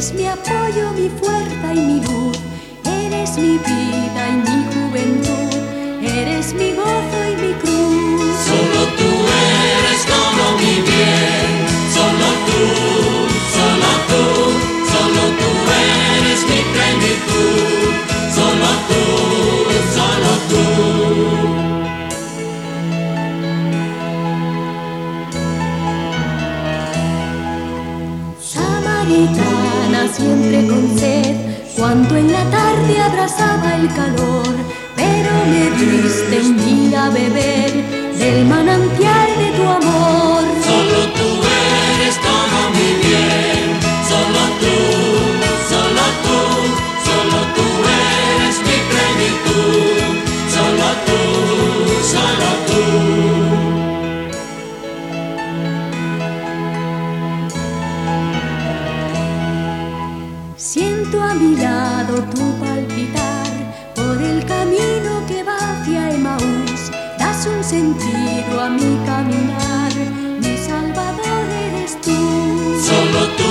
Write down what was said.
Eres mi apoyo, mi fuerza y mi luz. Eres mi vida y mi juventud. Eres mi gozo y mi cruz. Solo tú eres todo mi bien. Solo tú, solo tú, solo tú eres mi plenitud. Solo tú, solo tú. Samaritana siempre con sed, cuando en la tarde abrazaba el calor, pero me diste un día a beber del manantial de tu amor. Solo tú eres todo mi bien. Solo tú, solo tú, solo tú eres mi plenitud. Solo tú, solo tú. Siento a mi lado tu palpitar por el camino que va hacia Emaús. Das un sentido a mi caminar, mi Salvador eres tú. Solo tú